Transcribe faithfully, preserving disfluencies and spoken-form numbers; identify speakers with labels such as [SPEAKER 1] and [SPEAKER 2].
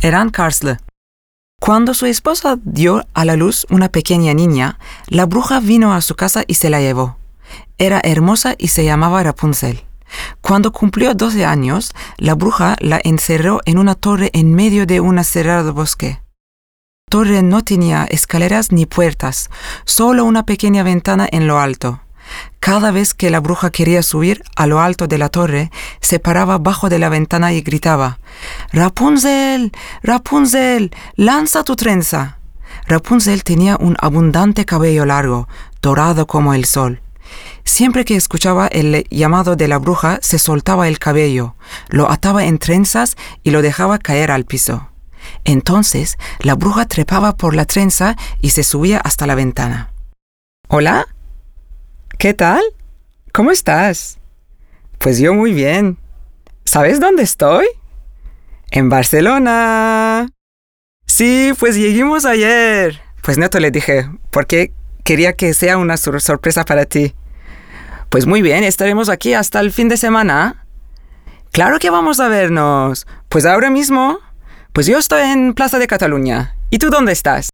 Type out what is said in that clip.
[SPEAKER 1] eran Karslı. Cuando su esposa dio a la luz una pequeña niña, la bruja vino a su casa y se la llevó. Era hermosa y se llamaba Rapunzel. Cuando cumplió doce años, la bruja la encerró en una torre en medio de un cerrado bosque. La torre no tenía escaleras ni puertas, solo una pequeña ventana en lo alto. Cada vez que la bruja quería subir a lo alto de la torre, se paraba bajo de la ventana y gritaba: «Rapunzel, Rapunzel, lanza tu trenza». Rapunzel tenía un abundante cabello largo, dorado como el sol. Siempre que escuchaba el llamado de la bruja, se soltaba el cabello, lo ataba en trenzas y lo dejaba caer al piso. Entonces, la bruja trepaba por la trenza y se subía hasta la ventana. «¿Hola? ¿Qué tal? ¿Cómo estás?» «Pues yo muy bien. ¿Sabes dónde estoy?» «En Barcelona». «Sí, pues llegamos ayer». «Pues no te lo dije, porque quería que sea una sor- sorpresa para ti». «Pues muy bien, estaremos aquí hasta el fin de semana». «Claro que vamos a vernos. Pues ahora mismo». «Pues yo estoy en Plaza de Cataluña. ¿Y tú dónde estás?»